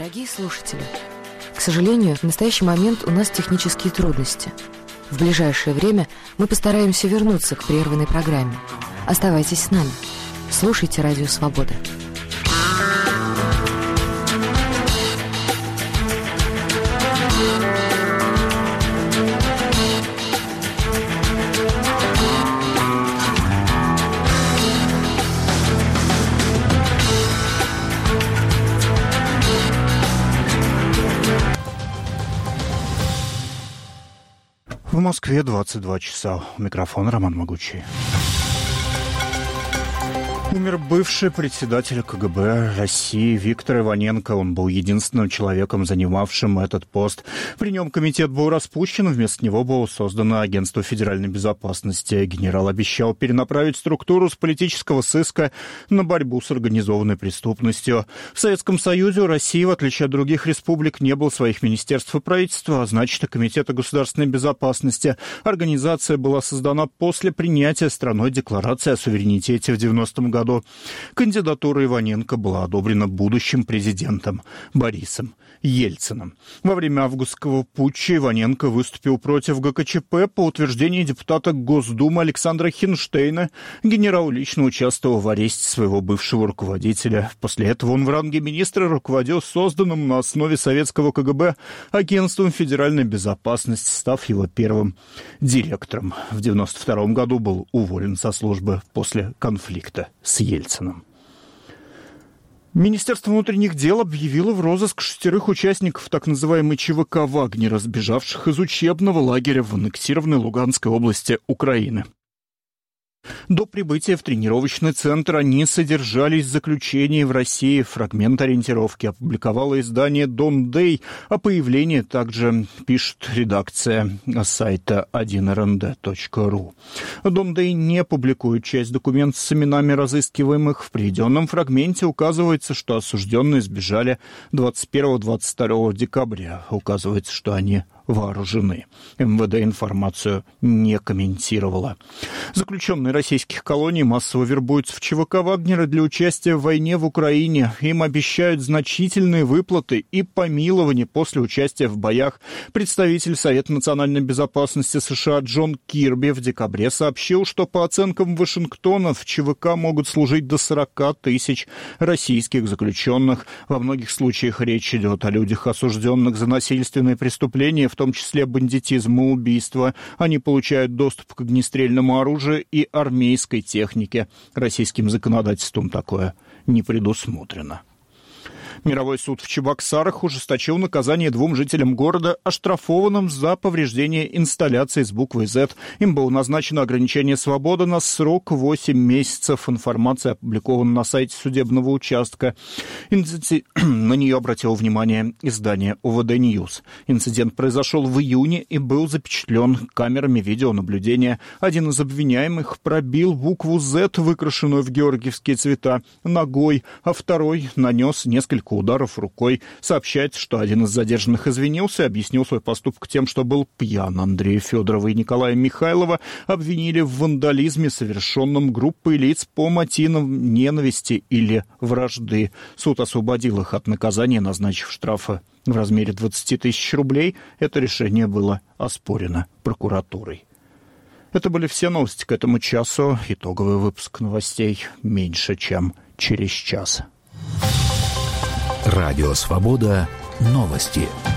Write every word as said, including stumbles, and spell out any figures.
Дорогие слушатели, к сожалению, в настоящий момент у нас технические трудности. В ближайшее время мы постараемся вернуться к прерванной программе. Оставайтесь с нами. Слушайте Радио Свобода. В Москве двадцать два часа. У микрофона Роман Могучий. Умер бывший председатель КГБ России Виктор Иваненко. Он был единственным человеком, занимавшим этот пост. При нем комитет был распущен, вместо него было создано Агентство федеральной безопасности. Генерал обещал перенаправить структуру с политического сыска на борьбу с организованной преступностью. В Советском Союзе у России, в отличие от других республик, не было своих министерств и правительства, а значит и Комитета государственной безопасности. Организация была создана после принятия страной декларации о суверенитете в девяностом году. Кандидатура Иваненко была одобрена будущим президентом Борисом Ельциным. Во время августского путча Иваненко выступил против ГКЧП. По утверждению депутата Госдумы Александра Хинштейна, генерал лично участвовал в аресте своего бывшего руководителя. После этого он в ранге министра руководил созданным на основе советского КГБ Агентством федеральной безопасности, став его первым директором. В девяносто втором году был уволен со службы после конфликта с Ельциным. Министерство внутренних дел объявило в розыск шестерых участников так называемой ЧВК «Вагнера», сбежавших из учебного лагеря в аннексированной Луганской области Украины. До прибытия в тренировочный центр они содержались в заключении в России. Фрагмент ориентировки опубликовало издание «Дон Дэй». О появлении также пишет редакция сайта один эр эн дэ точка ру. «Дон Дэй» не публикует часть документов с именами разыскиваемых. В приведенном фрагменте указывается, что осужденные сбежали двадцать первого — двадцать второго декабря. Указывается, что они вооружены. эм вэ дэ информацию не комментировала. Заключенные российских колоний массово вербуются в ЧВК «Вагнера» для участия в войне в Украине. Им обещают значительные выплаты и помилование после участия в боях. Представитель Совета национальной безопасности США Джон Кирби в декабре сообщил, что по оценкам Вашингтона в ЧВК могут служить до сорок тысяч российских заключенных. Во многих случаях речь идет о людях, осужденных за насильственные преступления, в том числе бандитизм и убийство. Они получают доступ к огнестрельному оружию и армейской технике. Российским законодательством такое не предусмотрено. Мировой суд в Чебоксарах ужесточил наказание двум жителям города, оштрафованным за повреждение инсталляции с буквой «З». Им было назначено ограничение свободы на срок восемь месяцев. Информация опубликована на сайте судебного участка. Инцидент... На нее обратило внимание издание о вэ дэ Ньюс. Инцидент произошел в июне и был запечатлен камерами видеонаблюдения. Один из обвиняемых пробил букву «З», выкрашенную в георгиевские цвета, ногой, а второй нанес несколько ударов рукой. Сообщается, что один из задержанных извинился и объяснил свой поступок тем, что был пьян. Андрея Федорова и Николая Михайлова обвинили в вандализме, совершенном группой лиц по мотивам ненависти или вражды. Суд освободил их от наказания, назначив штрафы в размере двадцать тысяч рублей. Это решение было оспорено прокуратурой. Это были все новости к этому часу. Итоговый выпуск новостей меньше, чем через час. Радио «Свобода». Новости.